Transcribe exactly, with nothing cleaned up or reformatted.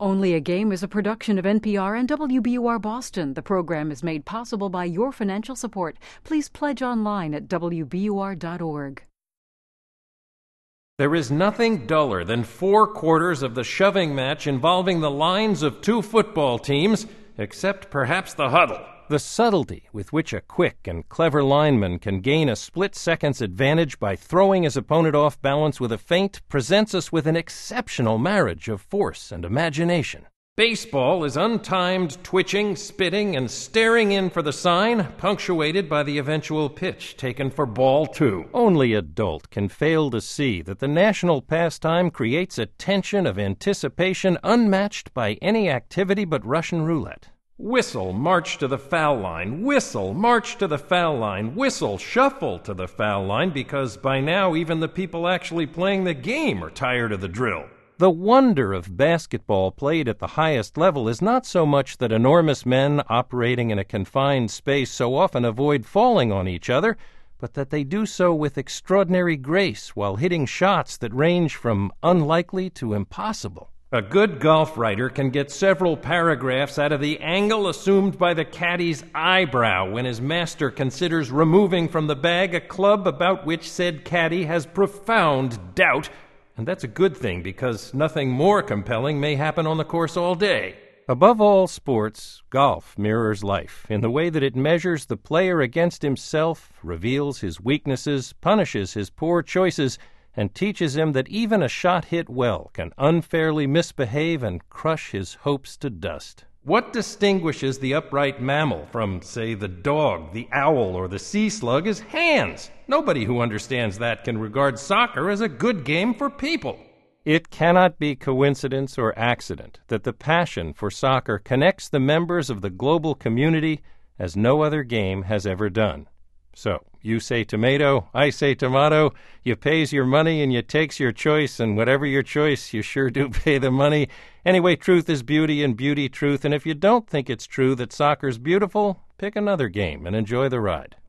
Only a Game is a production of N P R and W B U R Boston. The program is made possible by your financial support. Please pledge online at W B U R dot org. There is nothing duller than four quarters of the shoving match involving the lines of two football teams, except perhaps the huddle. The subtlety with which a quick and clever lineman can gain a split-second's advantage by throwing his opponent off balance with a feint presents us with an exceptional marriage of force and imagination. Baseball is untimed twitching, spitting, and staring in for the sign, punctuated by the eventual pitch taken for ball two. Only adult can fail to see that the national pastime creates a tension of anticipation unmatched by any activity but Russian roulette. Whistle, march to the foul line. Whistle, march to the foul line. Whistle, shuffle to the foul line, because by now even the people actually playing the game are tired of the drill. The wonder of basketball played at the highest level is not so much that enormous men operating in a confined space so often avoid falling on each other, but that they do so with extraordinary grace while hitting shots that range from unlikely to impossible. A good golf writer can get several paragraphs out of the angle assumed by the caddy's eyebrow when his master considers removing from the bag a club about which said caddy has profound doubt. And that's a good thing, because nothing more compelling may happen on the course all day. Above all sports, golf mirrors life in the way that it measures the player against himself, reveals his weaknesses, punishes his poor choices, and teaches him that even a shot hit well can unfairly misbehave and crush his hopes to dust. What distinguishes the upright mammal from, say, the dog, the owl, or the sea slug is hands. Nobody who understands that can regard soccer as a good game for people. It cannot be coincidence or accident that the passion for soccer connects the members of the global community as no other game has ever done. So, you say tomato, I say tomato, you pays your money and you takes your choice, and whatever your choice, you sure do pay the money. Anyway, truth is beauty and beauty truth, and if you don't think it's true that soccer's beautiful, pick another game and enjoy the ride.